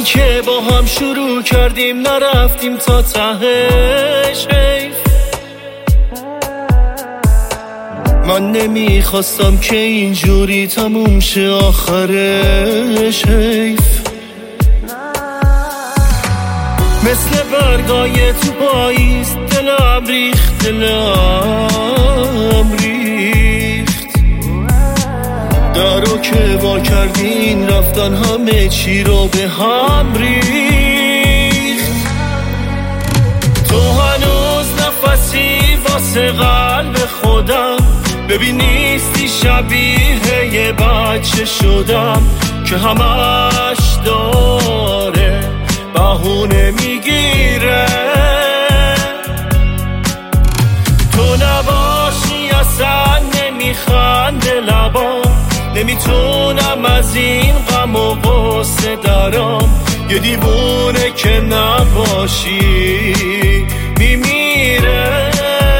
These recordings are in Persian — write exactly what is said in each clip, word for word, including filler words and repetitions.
راهی که با هم شروع کردیم نرفتیم تا تهش. حیف من نمیخواستم که اینجوری تموم شه آخرش. حیف مثل برگای تو پاییز دلم ریخت دلم ریخت. درو که وا کردین رفتن همه چی رو به هم ریخت. تو هنوز نفسی واسه قلب خودم، ببین نیستی شبیه یه بچه شدم که همش داره بهونه میگیره. تو نباشی اصلا نمیخنده لبام، نمیتونم از این غم و غصه درام. یه دیوونه که نباشی میمیره.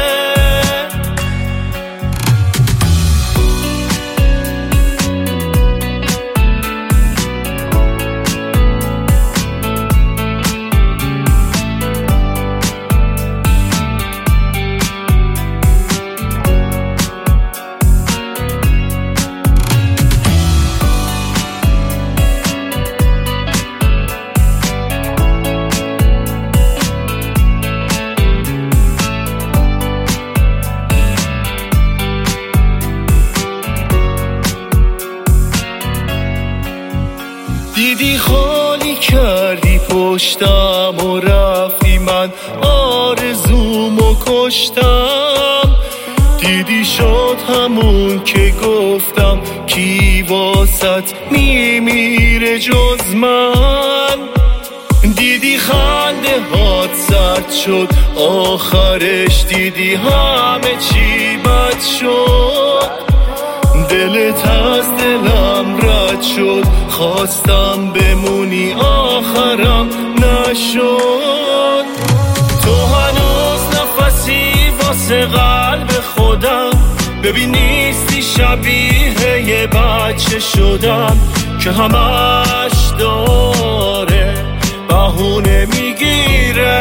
دیدی خالی کردی پشتم و رفتی، من آرزومو کشتم. دیدی شد همون که گفتم کی واسط میمیره جز من. دیدی خنده هات سرد شد آخرش، دیدی همه چی بد شد. دلت از دلم رد شد، خواستم بمونی آخرم نشد. تو هنوز نفسی واسه قلب خودم، ببین نیستی شبیه یه بچه شدم که همش داره بهونه میگیره.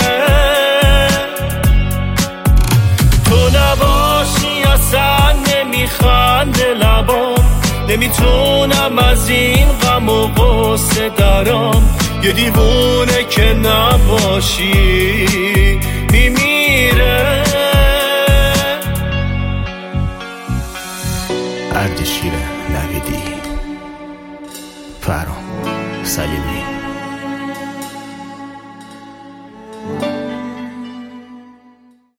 تو نباشی اصلا نمیخنده لبام، نمیتونم از این غم و غصه درام. یه دیوونه که نباشی میمیره. اردشیر نویدی، فرام سلیمی.